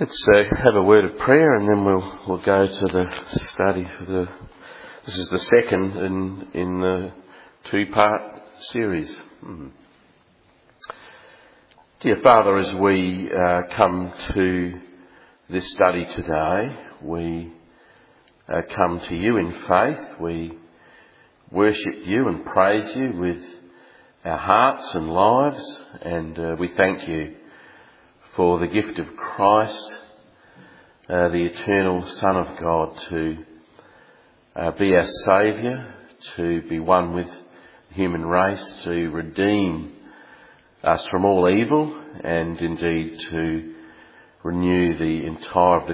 Let's have a word of prayer, and then we'll go to the study for this is the second in the two-part series. Dear Father, as we come to this study today, we come to you in faith. We worship you and praise you with our hearts and lives, and we thank you for the gift of Christ, the eternal Son of God, to be our Saviour, to be one with the human race, to redeem us from all evil, and indeed to renew the entirety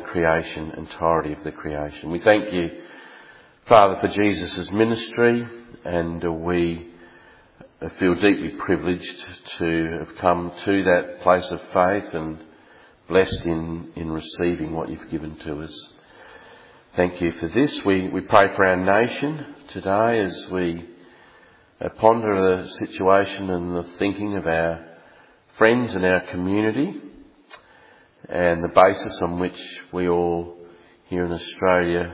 of the creation. We thank you, Father, for Jesus' ministry, and we feel deeply privileged to have come to that place of faith and blessed in receiving what you've given to us. Thank you for this. We pray for our nation today as we ponder the situation and the thinking of our friends and our community and the basis on which we all here in Australia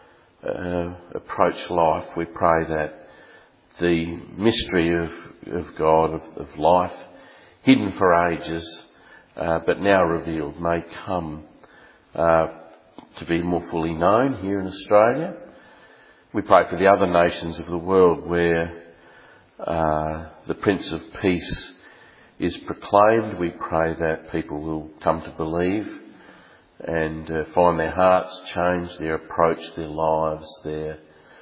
approach life. We pray that the mystery of God, of life, hidden for ages, but now revealed, may come to be more fully known here in Australia. We pray for the other nations of the world where the Prince of Peace is proclaimed. We pray that people will come to believe and find their hearts change, their approach, their lives, their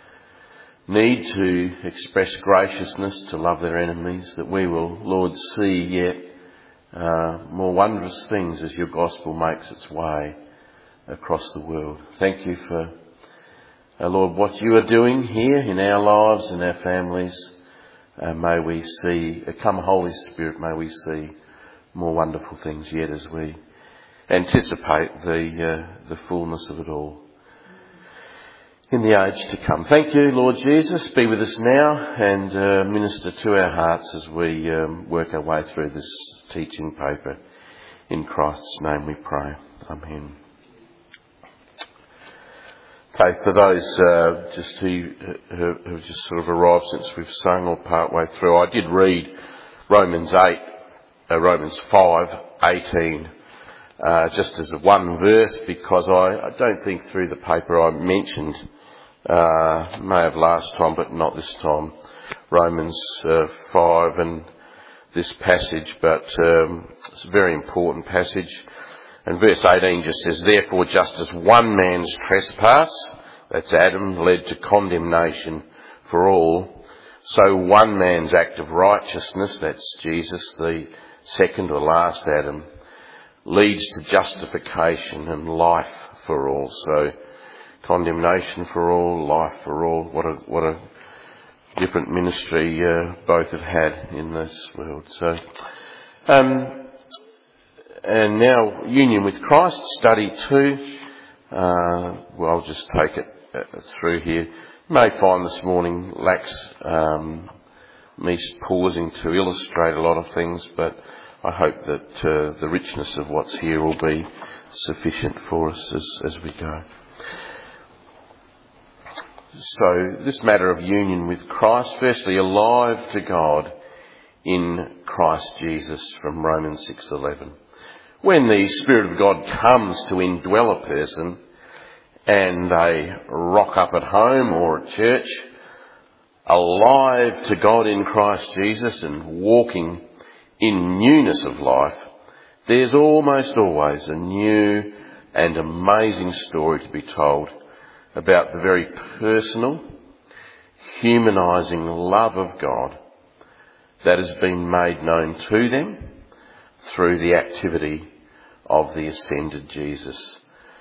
need to express graciousness, to love their enemies, that we will, Lord, see yet more wondrous things as your gospel makes its way across the world. Thank you for, Lord, what you are doing here in our lives and our families. May we see, come Holy Spirit, may we see more wonderful things yet as we anticipate the fullness of it all in the age to come. Thank you, Lord Jesus. Be with us now and minister to our hearts as we work our way through this teaching paper. In Christ's name we pray. Amen. Okay, for those just who have just sort of arrived since we've sung or part way through, I did read Romans 5:18 just as one verse, because I don't think through the paper I mentioned, may have last time but not this time, Romans 5 and this passage, but it's a very important passage. And verse 18 just says, "Therefore, just as one man's trespass," that's Adam, "led to condemnation for all, so one man's act of righteousness," that's Jesus, the second or last Adam, "leads to justification and life for all." So condemnation for all, life for all. What a different ministry both have had in this world. So, and now union with Christ, study 2. Well, I'll just take it through here. You may find this morning lacks me pausing to illustrate a lot of things, but I hope that the richness of what's here will be sufficient for us as we go. So this matter of union with Christ, firstly, alive to God in Christ Jesus, from Romans 6:11. When the Spirit of God comes to indwell a person and they rock up at home or at church, alive to God in Christ Jesus and walking in newness of life, there's almost always a new and amazing story to be told about the very personal, humanising love of God that has been made known to them through the activity of the ascended Jesus.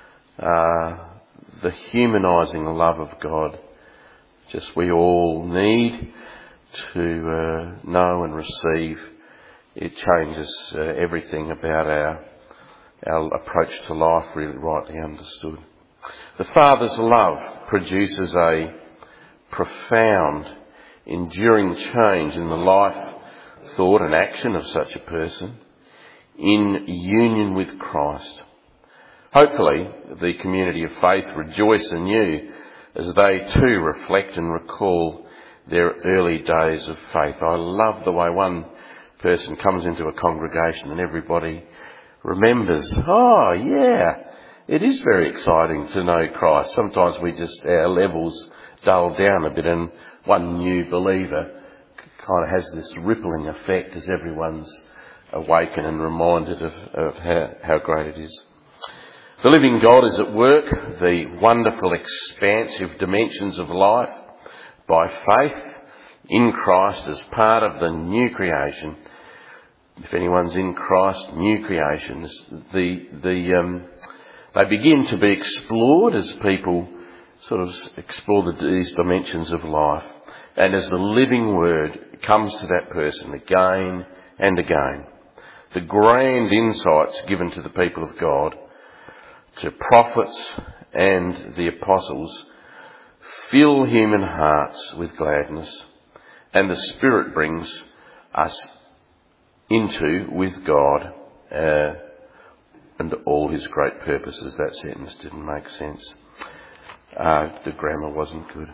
The humanising love of God, just we all need to know and receive. It changes everything about our approach to life, really rightly understood. The Father's love produces a profound, enduring change in the life, thought and action of such a person in union with Christ. Hopefully, the community of faith rejoice anew as they too reflect and recall their early days of faith. I love the way one person comes into a congregation and everybody remembers, oh yeah, it is very exciting to know Christ. Sometimes our levels dull down a bit, and one new believer kind of has this rippling effect as everyone's awakened and reminded of how great it is. The living God is at work, the wonderful expansive dimensions of life by faith in Christ as part of the new creation. If anyone's in Christ, new creations, they begin to be explored as people sort of explore these dimensions of life, and as the living word comes to that person again and again. The grand insights given to the people of God, to prophets and the apostles, fill human hearts with gladness, and the Spirit brings us into with God and all his great purposes. That sentence didn't make sense. The grammar wasn't good.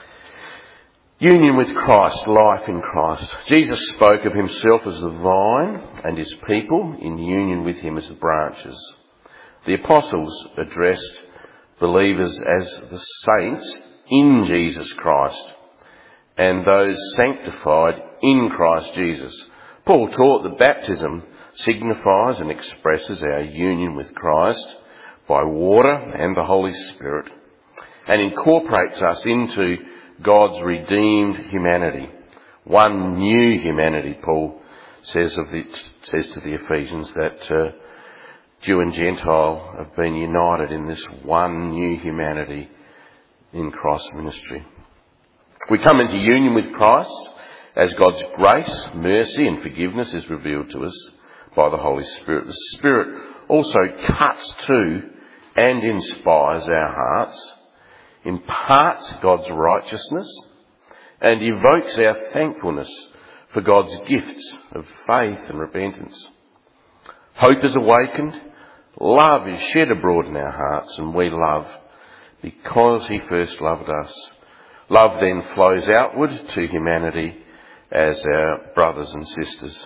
Union with Christ, life in Christ. Jesus spoke of himself as the vine and his people in union with him as the branches. The apostles addressed believers as the saints in Jesus Christ and those sanctified in Christ Jesus. Paul taught that baptism signifies and expresses our union with Christ by water and the Holy Spirit, and incorporates us into God's redeemed humanity. One new humanity, Paul says to the Ephesians, that Jew and Gentile have been united in this one new humanity in Christ's ministry. We come into union with Christ as God's grace, mercy and forgiveness is revealed to us by the Holy Spirit. The Spirit also cuts to and inspires our hearts, imparts God's righteousness, and evokes our thankfulness for God's gifts of faith and repentance. Hope is awakened, love is shed abroad in our hearts, and we love because he first loved us. Love then flows outward to humanity as our brothers and sisters.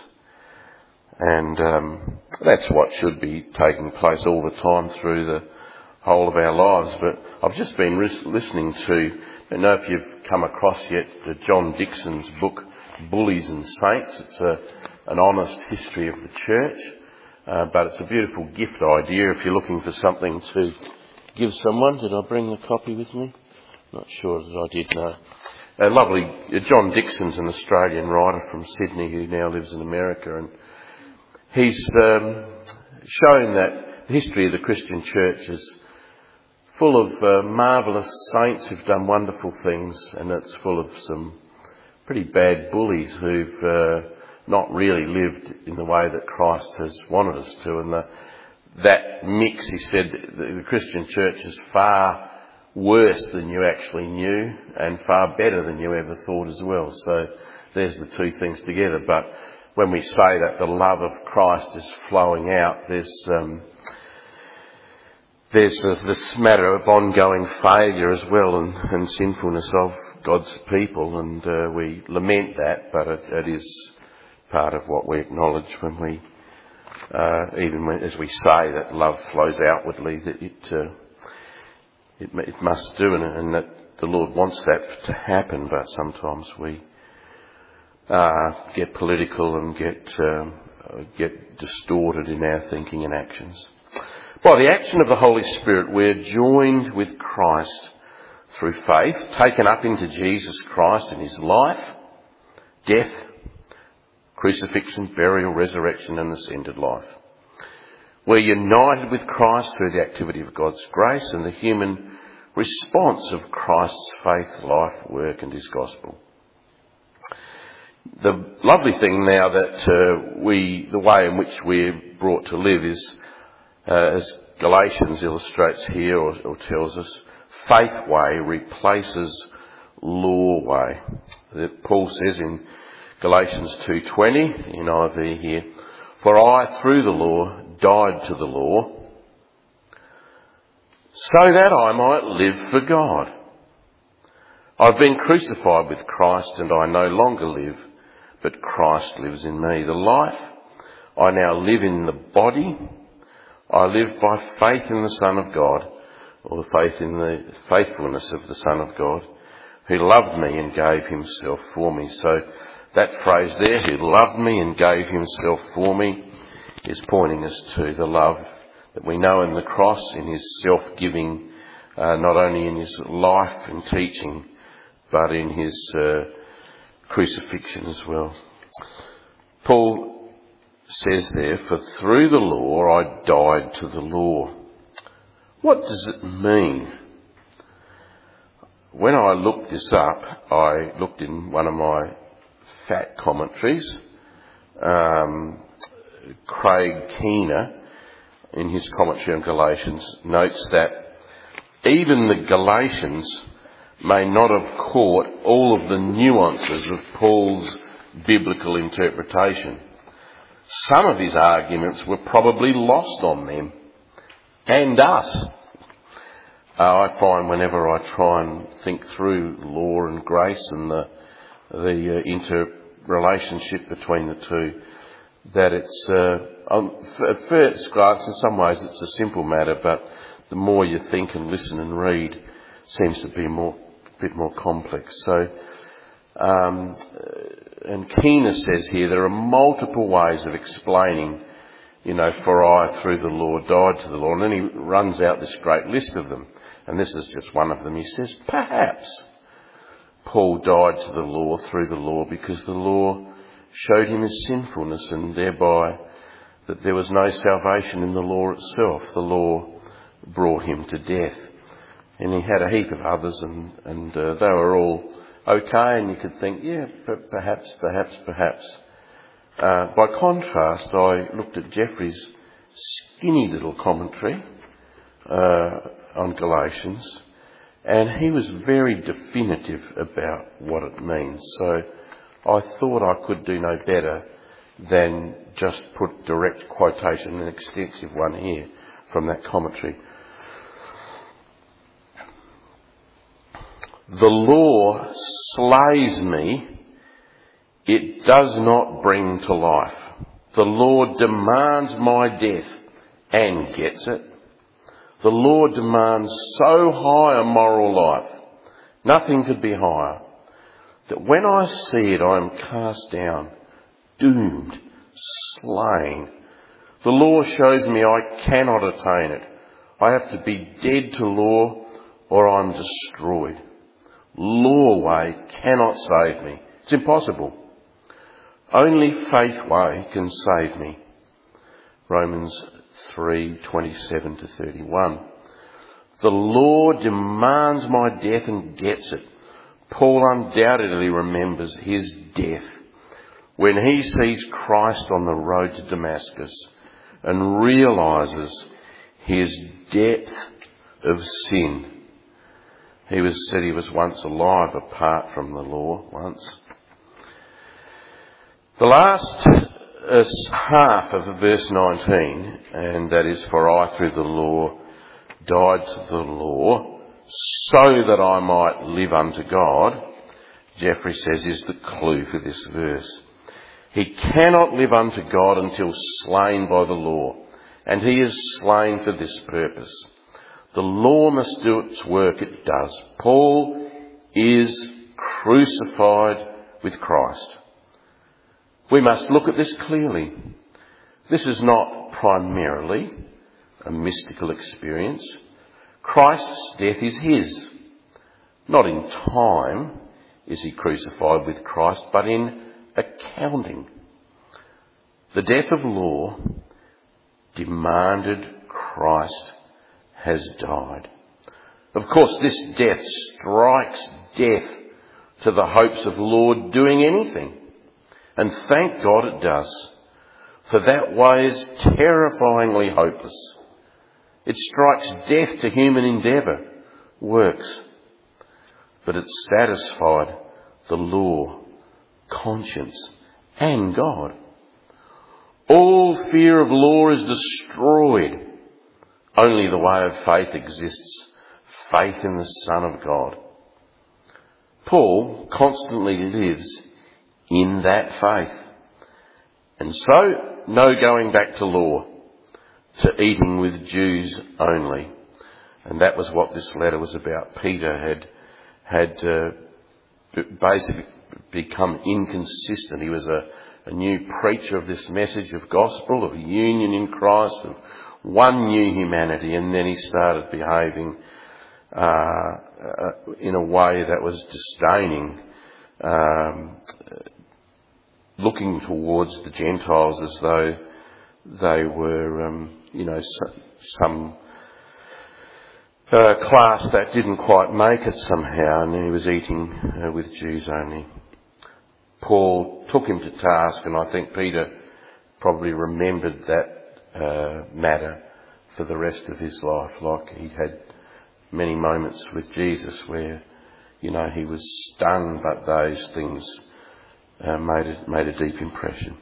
And that's what should be taking place all the time through the whole of our lives. But I've just been listening to, I don't know if you've come across yet, John Dixon's book, Bullies and Saints. It's an honest history of the church, but it's a beautiful gift idea if you're looking for something to give someone. Did I bring the copy with me? Not sure that I did, no. Lovely, John Dixon's an Australian writer from Sydney who now lives in America, and he's shown that the history of the Christian church is full of marvellous saints who've done wonderful things, and it's full of some pretty bad bullies who've not really lived in the way that Christ has wanted us to. And that mix, he said, the Christian church is far worse than you actually knew and far better than you ever thought as well. So there's the two things together. But when we say that the love of Christ is flowing out, there's this matter of ongoing failure as well and sinfulness of God's people, and we lament that, but it is part of what we acknowledge when we, as we say that love flows outwardly, that it must do, and that the Lord wants that to happen, but sometimes we get political and get distorted in our thinking and actions. By the action of the Holy Spirit, we're joined with Christ through faith, taken up into Jesus Christ in his life, death, crucifixion, burial, resurrection and ascended life. We're united with Christ through the activity of God's grace and the human response of Christ's faith, life, work and his gospel. The lovely thing now that the way in which we're brought to live is, as Galatians illustrates here or tells us, faith way replaces law way. Paul says in Galatians 2:20 in NIV here, "For I, through the law, died to the law, so that I might live for God. I've been crucified with Christ, and I no longer live, but Christ lives in me. The life I now live in the body, I live by faith in the Son of God, or faith in the faithfulness of the Son of God, who loved me and gave himself for me. So that phrase there, who loved me and gave himself for me, is pointing us to the love that we know in the cross, in his self-giving, not only in his life and teaching, but in his crucifixion as well. Paul says there, for through the law I died to the law. What does it mean? When I looked this up, I looked in one of my fat commentaries. Craig Keener, in his commentary on Galatians, notes that even the Galatians may not have caught all of the nuances of Paul's biblical interpretation. Some of his arguments were probably lost on them and us. I find whenever I try and think through law and grace and the interrelationship between the two, that it's at first glance, in some ways it's a simple matter, but the more you think and listen and read, it seems to be a bit more complex. So, and Keener says here there are multiple ways of explaining, for I through the law died to the law, and then he runs out this great list of them, and this is just one of them. He says, perhaps Paul died to the law through the law because the law showed him his sinfulness, and thereby that there was no salvation in the law itself. The law brought him to death. And he had a heap of others, and they were all okay, and you could think, yeah, but perhaps. By contrast, I looked at Jeffrey's skinny little commentary on Galatians, and he was very definitive about what it means. So I thought I could do no better than just put direct quotation, an extensive one here from that commentary. The law slays me, it does not bring to life. The law demands my death and gets it. The law demands so high a moral life, nothing could be higher, that when I see it I am cast down, doomed, slain. The law shows me I cannot attain it. I have to be dead to law or I'm destroyed. Law way cannot save me. It's impossible. Only faith way can save me. Romans 3:27 to 31. The law demands my death and gets it. Paul undoubtedly remembers his death when he sees Christ on the road to Damascus and realises his depth of sin. He said he was once alive apart from the law once. The last half of verse 19, and that is, for I through the law died to the law, so that I might live unto God, Jeffrey says is the clue for this verse. He cannot live unto God until slain by the law, and he is slain for this purpose. The law must do its work, it does. Paul is crucified with Christ. We must look at this clearly. This is not primarily a mystical experience. Christ's death is his. Not in time is he crucified with Christ, but in accounting. The death of law demanded Christ has died. Of course, this death strikes death to the hopes of law doing anything. And thank God it does, for that way is terrifyingly hopeless. It strikes death to human endeavour, works, but it satisfied the law, conscience, and God. All fear of law is destroyed Only the way of faith exists, faith in the Son of God. Paul constantly lives in that faith. And so, no going back to law, to eating with Jews only. And that was what this letter was about. Peter had basically become inconsistent. He was a new preacher of this message of gospel, of union in Christ, of one new humanity, and then he started behaving in a way that was disdaining, looking towards the Gentiles as though they were, some class that didn't quite make it somehow, and he was eating with Jews only. Paul took him to task, and I think Peter probably remembered that matter for the rest of his life. Like he had many moments with Jesus where, he was stung, but those things made a deep impression.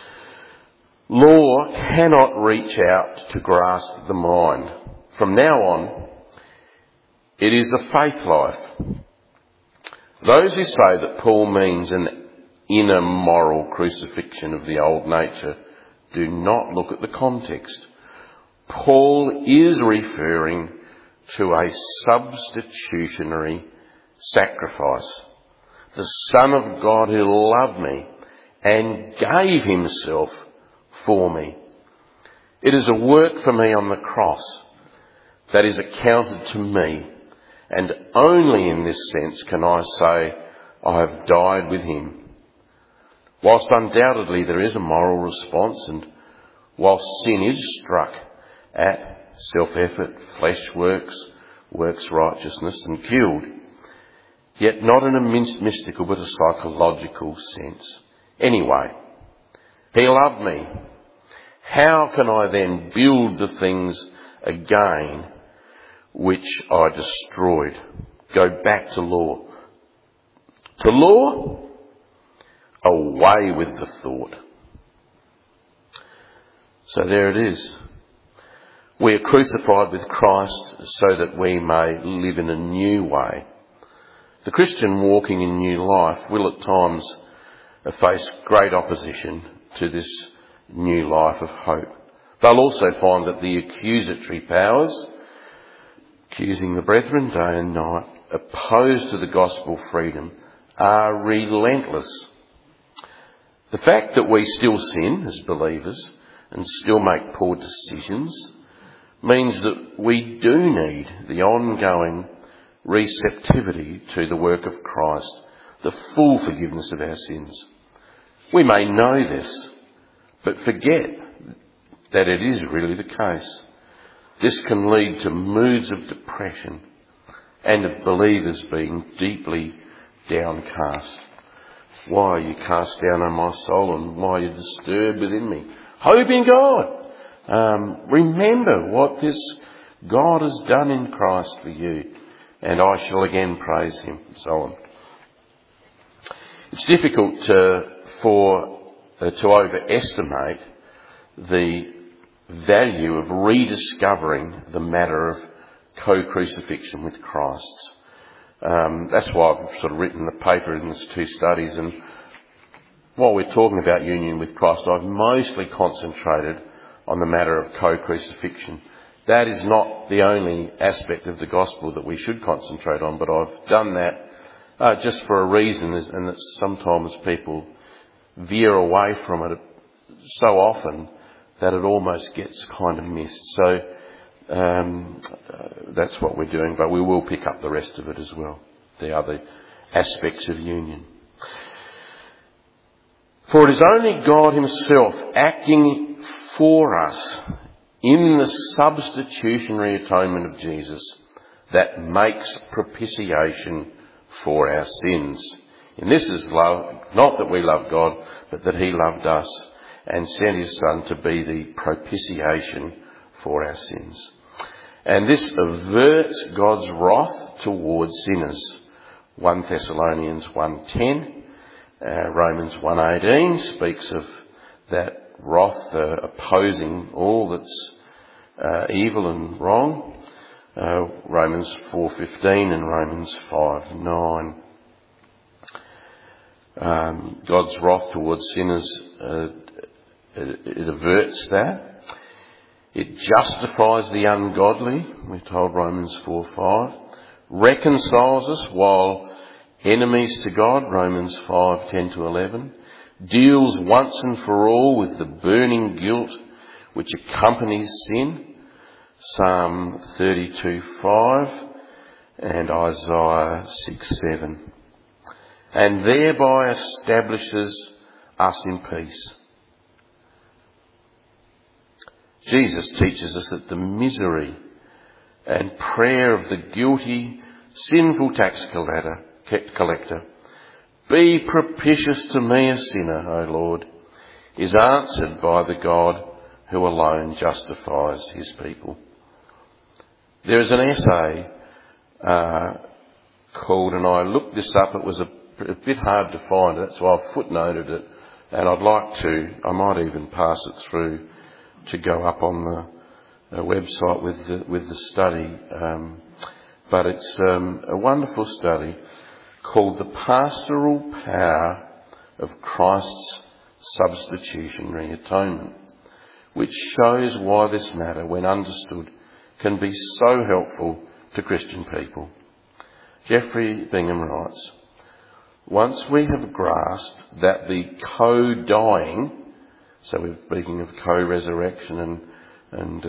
Law cannot reach out to grasp the mind. From now on, it is a faith life. Those who say that Paul means an inner moral crucifixion of the old nature do not look at the context. Paul is referring to a substitutionary sacrifice. The Son of God who loved me and gave himself for me. It is a work for me on the cross that is accounted to me, and only in this sense can I say I have died with him. Whilst undoubtedly there is a moral response, and whilst sin is struck at self-effort, flesh works righteousness and killed, yet not in a mystical but a psychological sense. Anyway, he loved me. How can I then build the things again which I destroyed? Go back to law. To law? Away with the thought. So there it is. We are crucified with Christ so that we may live in a new way. The Christian walking in new life will at times face great opposition to this new life of hope. They'll also find that the accusatory powers, accusing the brethren day and night, opposed to the gospel freedom, are relentless. The fact that we still sin as believers and still make poor decisions means that we do need the ongoing receptivity to the work of Christ, the full forgiveness of our sins. We may know this, but forget that it is really the case. This can lead to moods of depression and of believers being deeply downcast. Why are you cast down, O my soul, and why are you disturbed within me? Hope in God. Remember what this God has done in Christ for you, and I shall again praise him, and so on. It's difficult to overestimate the value of rediscovering the matter of co-crucifixion with Christ. That's why I've sort of written the paper in these two studies, and while we're talking about union with Christ, I've mostly concentrated on the matter of co-crucifixion. That is not the only aspect of the gospel that we should concentrate on, but I've done that just for a reason, and that sometimes people veer away from it so often that it almost gets kind of missed. So that's what we're doing, but we will pick up the rest of it as well, the other aspects of union. For it is only God himself acting for us in the substitutionary atonement of Jesus that makes propitiation for our sins. And this is love, not that we love God, but that he loved us and sent his Son to be the propitiation for our sins. And this averts God's wrath towards sinners. 1 Thessalonians 1:10, Romans 1:18 speaks of that wrath opposing all that's evil and wrong, Romans 4:15 and Romans 5:9. God's wrath towards sinners, it averts that. It justifies the ungodly, we're told Romans 4:5. Reconciles us while enemies to God, Romans 5:10-11. Deals once and for all with the burning guilt which accompanies sin, Psalm 32:5 and Isaiah 6:7. And thereby establishes us in peace. Jesus teaches us that the misery and prayer of the guilty, sinful tax collector, "Be propitious to me, a sinner, O Lord," is answered by the God who alone justifies his people. There is an essay called, and I looked this up, it was a bit hard to find it, so I've footnoted it, and I might even pass it through to go up on the website with the study. But it's a wonderful study called "The Pastoral Power of Christ's Substitutionary Atonement," which shows why this matter, when understood, can be so helpful to Christian people. Jeffrey Bingham writes, "Once we have grasped that the co-dying," so we're speaking of co-resurrection and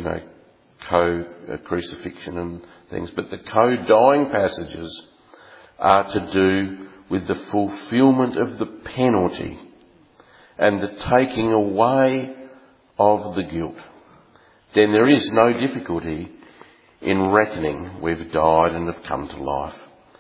co-crucifixion and things, but the co-dying passages are to do with the fulfilment of the penalty and the taking away of the guilt, then there is no difficulty in reckoning we've died and have come to life.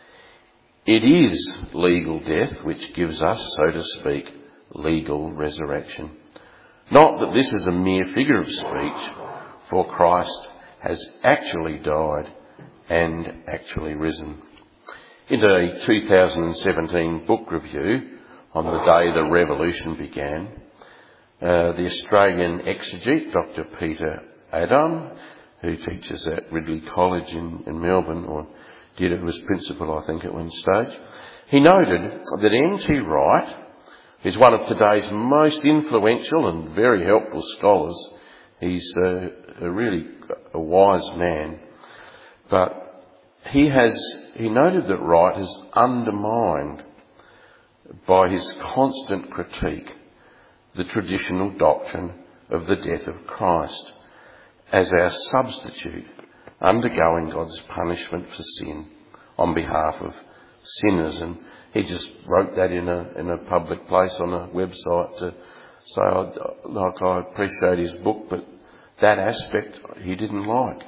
It is legal death which gives us, so to speak, legal resurrection. Not that this is a mere figure of speech, for Christ has actually died and actually risen. In a 2017 book review on the day the revolution began, the Australian exegete, Dr. Peter Adam, who teaches at Ridley College in Melbourne, or did, it was principal, I think, at one stage, he noted that N.T. Wright, who's one of today's most influential and very helpful scholars, he's really a wise man, but he noted that Wright has undermined, by his constant critique, the traditional doctrine of the death of Christ as our substitute, undergoing God's punishment for sin on behalf of sinners. And he just wrote that in a public place on a website to say, I appreciate his book, but that aspect he didn't like.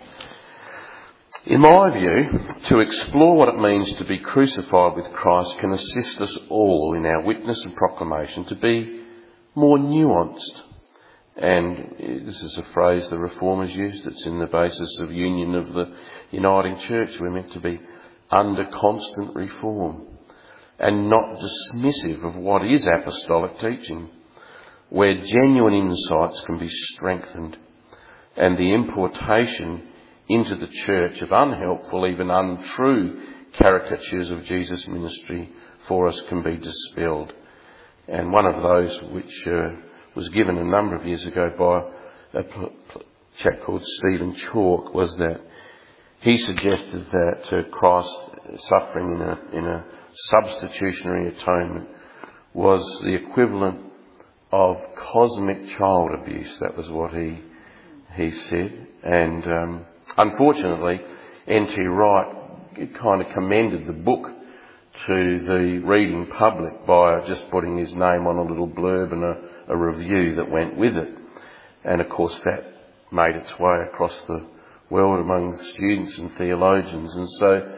In my view, to explore what it means to be crucified with Christ can assist us all in our witness and proclamation to be more nuanced. And this is a phrase the Reformers used. It's in the basis of union of the uniting church. We're meant to be under constant reform and not dismissive of what is apostolic teaching, where genuine insights can be strengthened and the importation into the church of unhelpful, even untrue caricatures of Jesus' ministry for us can be dispelled. And one of those which was given a number of years ago by a chap called Stephen Chalk was that he suggested that Christ's suffering in a substitutionary atonement was the equivalent of cosmic child abuse. That was what he said. And unfortunately, N.T. Wright kind of commended the book to the reading public by just putting his name on a little blurb and a review that went with it. And of course that made its way across the world among students and theologians. And so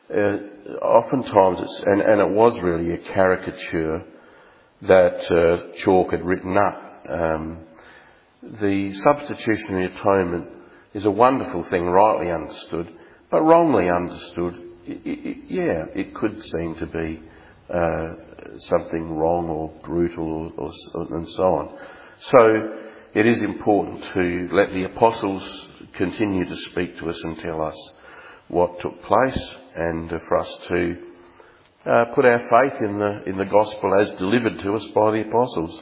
oftentimes and it was really a caricature that Chalk had written up. The substitutionary atonement is a wonderful thing, rightly understood, but wrongly understood, it could seem to be something wrong or brutal or and so on. So it is important to let the apostles continue to speak to us and tell us what took place, and for us to put our faith in the gospel as delivered to us by the apostles.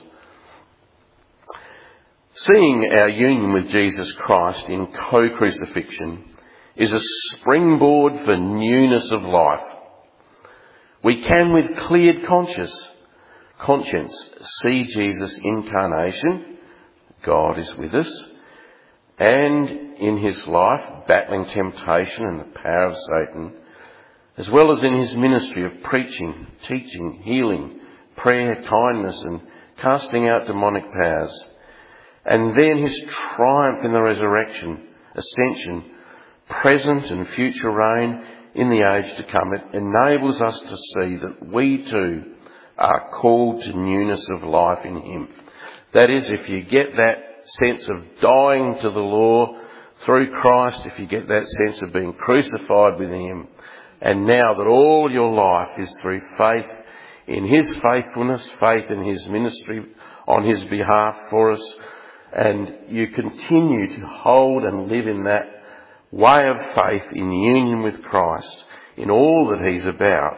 Seeing our union with Jesus Christ in co-crucifixion is a springboard for newness of life. We can with cleared conscience see Jesus' incarnation, God is with us, and in his life battling temptation and the power of Satan, as well as in his ministry of preaching, teaching, healing, prayer, kindness and casting out demonic powers. And then his triumph in the resurrection, ascension, present and future reign in the age to come. It enables us to see that we too are called to newness of life in him. That is, if you get that sense of dying to the law through Christ, if you get that sense of being crucified with him, and now that all your life is through faith in his faithfulness, faith in his ministry on his behalf for us, and you continue to hold and live in that way of faith in union with Christ, in all that he's about,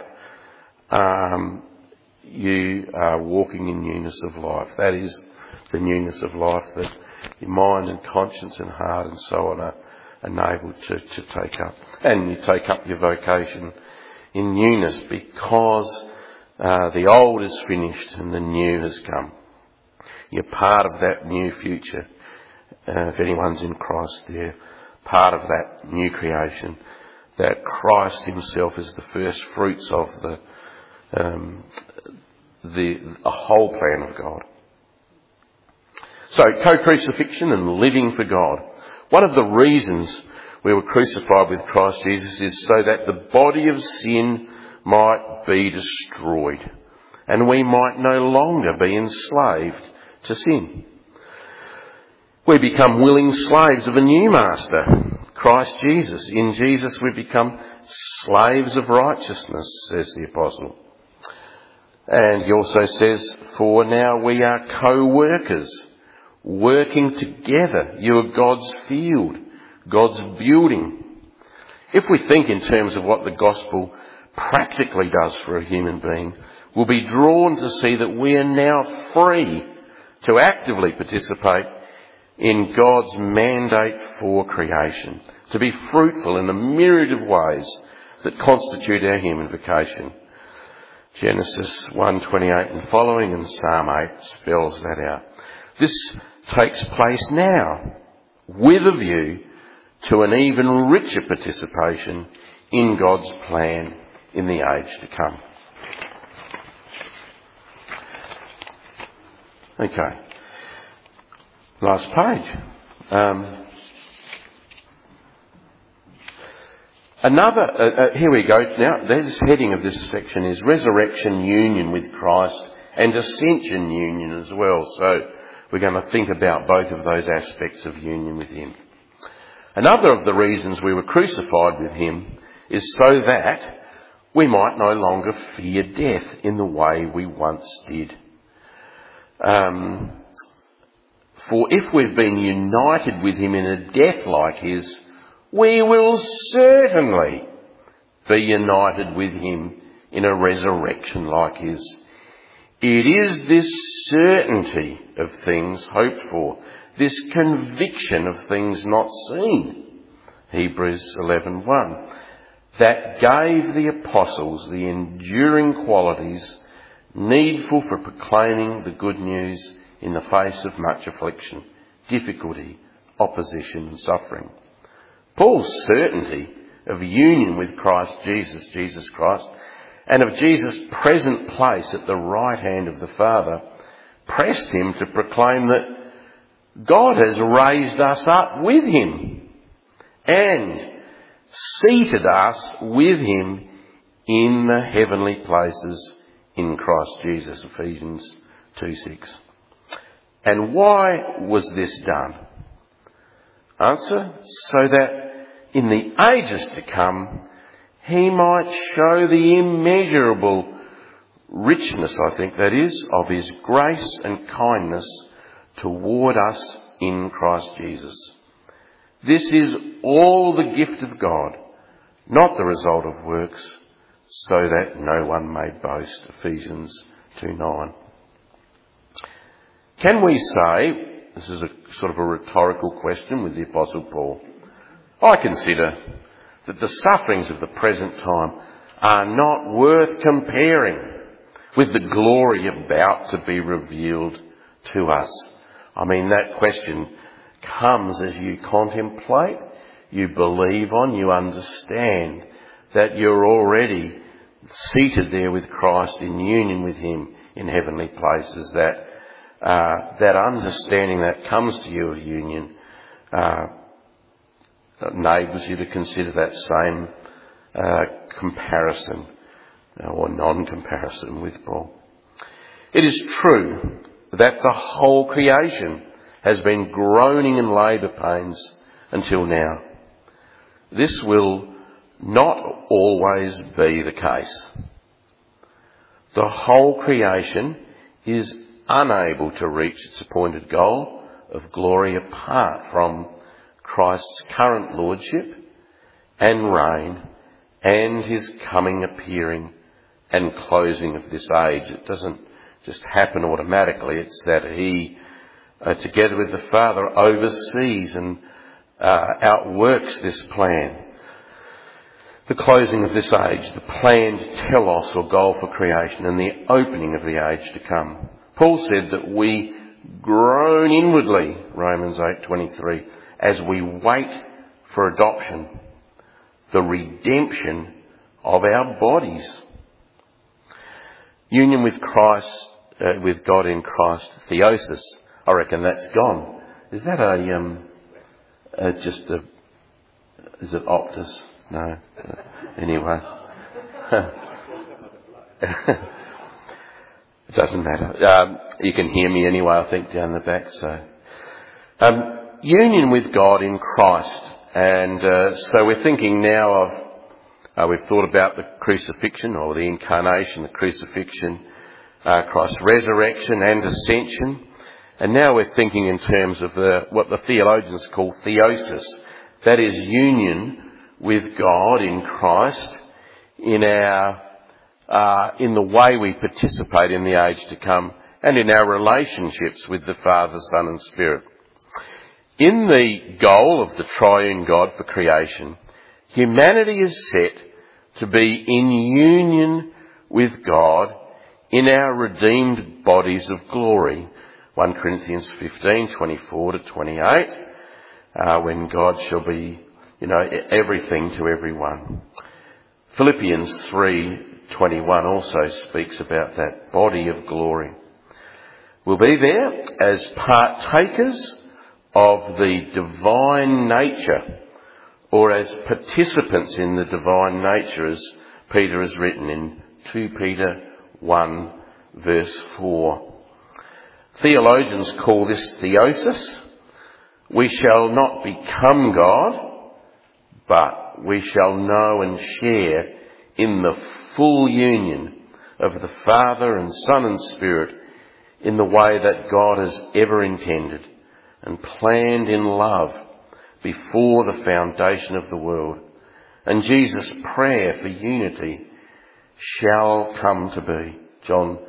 you are walking in newness of life. That is the newness of life that your mind and conscience and heart and so on are enabled to take up. And you take up your vocation in newness because the old is finished and the new has come. You're part of that new future. If anyone's in Christ, they're part of that new creation. That Christ himself is the first fruits of the whole plan of God. So, co-crucifixion and living for God. One of the reasons we were crucified with Christ Jesus is so that the body of sin might be destroyed and we might no longer be enslaved to sin. We become willing slaves of a new master, Christ Jesus. In Jesus we become slaves of righteousness, says the apostle. And he also says, for now we are co-workers, working together. You are God's field, God's building. If we think in terms of what the gospel practically does for a human being, we'll be drawn to see that we are now free to actively participate in God's mandate for creation, to be fruitful in a myriad of ways that constitute our human vocation. Genesis 1:28 and following and Psalm 8 spells that out. This takes place now with a view to an even richer participation in God's plan in the age to come. Okay. Last page. Here we go now. The heading of this section is Resurrection Union with Christ and Ascension Union as well. So we're going to think about both of those aspects of union with him. Another of the reasons we were crucified with him is so that we might no longer fear death in the way we once did. For if we've been united with him in a death like his, we will certainly be united with him in a resurrection like his. It is this certainty of things hoped for, this conviction of things not seen, Hebrews 11:1, that gave the apostles the enduring qualities needful for proclaiming the good news in the face of much affliction, difficulty, opposition and suffering. Paul's certainty of union with Christ Jesus, Jesus Christ, and of Jesus' present place at the right hand of the Father pressed him to proclaim that God has raised us up with him and seated us with him in the heavenly places in Christ Jesus, Ephesians 2:6. And why was this done? Answer, so that in the ages to come, he might show the immeasurable richness, I think that is, of his grace and kindness toward us in Christ Jesus. This is all the gift of God, not the result of works, so that no one may boast. Ephesians 2:9. Can we say, this is a sort of a rhetorical question with the Apostle Paul, I consider that the sufferings of the present time are not worth comparing with the glory about to be revealed to us. I mean, that question comes as you contemplate, you believe on, you understand that you're already seated there with Christ in union with him in heavenly places. That understanding that comes to you of union enables you to consider that same comparison or non-comparison with Paul. It is true that the whole creation has been groaning in labour pains until now. This will not always be the case. The whole creation is unable to reach its appointed goal of glory apart from Christ's current lordship and reign and his coming appearing and closing of this age. It doesn't just happen automatically. It's that he, together with the Father, oversees and outworks this plan. The closing of this age, the planned telos or goal for creation, and the opening of the age to come. Paul said that we groan inwardly, Romans 8:23, as we wait for adoption, the redemption of our bodies. Union with Christ, with God in Christ, theosis. I reckon that's gone. Is that is it Optus? No. Anyway. It doesn't matter. You can hear me anyway, I think, down the back. So, union with God in Christ. And so we're thinking now of, we've thought about the crucifixion or the incarnation, the crucifixion, Christ's resurrection and ascension. And now we're thinking in terms of what the theologians call theosis. That is union with God in Christ in the way we participate in the age to come and in our relationships with the Father, Son and Spirit. In the goal of the triune God for creation, humanity is set to be in union with God in our redeemed bodies of glory. 1 Corinthians 15:24-28, when God shall be, everything to everyone. Philippians 3:21 also speaks about that body of glory. We'll be there as partakers of the divine nature, or as participants in the divine nature, as Peter has written in 2 Peter 1 verse 4. Theologians call this theosis. We shall not become God, but we shall know and share in the full union of the Father and Son and Spirit in the way that God has ever intended and planned in love before the foundation of the world. And Jesus' prayer for unity shall come to be. John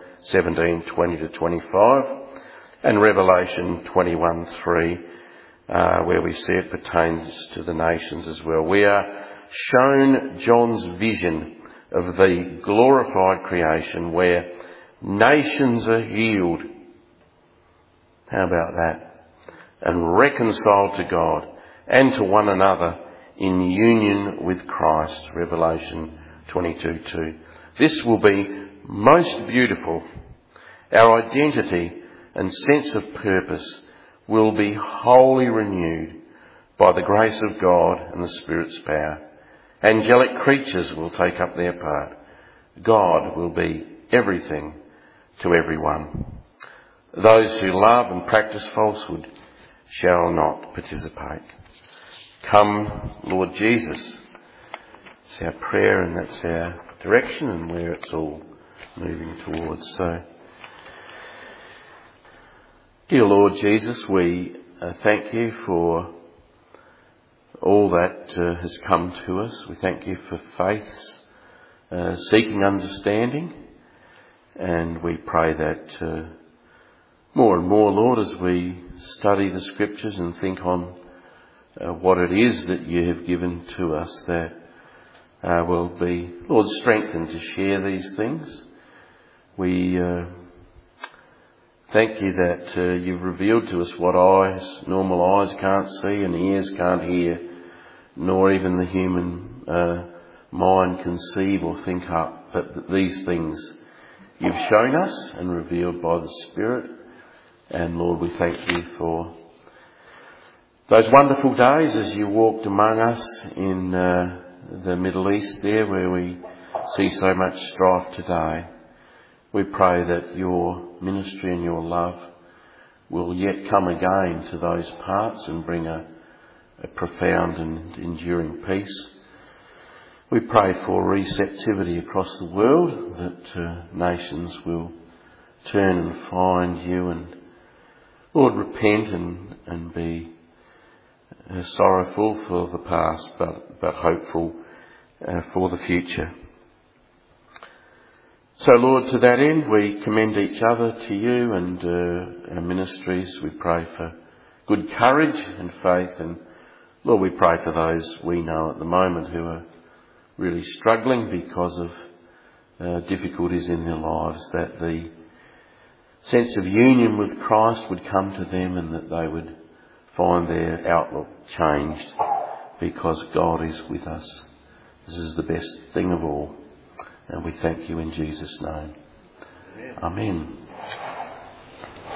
17:20-25 and Revelation 21:3, where we see it pertains to the nations as well. We are shown John's vision of the glorified creation where nations are healed. How about that? And reconciled to God and to one another in union with Christ. Revelation 22:2. This will be most beautiful. Our identity and sense of purpose will be wholly renewed by the grace of God and the Spirit's power. Angelic creatures will take up their part. God will be everything to everyone. Those who love and practice falsehood shall not participate. Come, Lord Jesus. It's our prayer and that's our direction and where it's all moving towards. So Dear Lord Jesus, we thank you for all that has come to us. We thank you for faith's seeking understanding, and we pray that more and more, Lord, as we study the Scriptures and think on what it is that you have given to us, that will be, Lord, strengthened to share these things. We thank you that you've revealed to us what normal eyes can't see and ears can't hear, nor even the human mind conceive or think up, but that these things you've shown us and revealed by the Spirit. And Lord, we thank you for those wonderful days as you walked among us in the Middle East there, where we see so much strife today. We pray that your ministry and your love will yet come again to those parts and bring a profound and enduring peace. We pray for receptivity across the world, that nations will turn and find you and, Lord, repent and be sorrowful for the past, but hopeful for the future. So, Lord, to that end, we commend each other to you and our ministries. We pray for good courage and faith, and Lord, we pray for those we know at the moment who are really struggling because of difficulties in their lives, that the sense of union with Christ would come to them and that they would find their outlook changed because God is with us. This is the best thing of all. And we thank you in Jesus' name. Amen.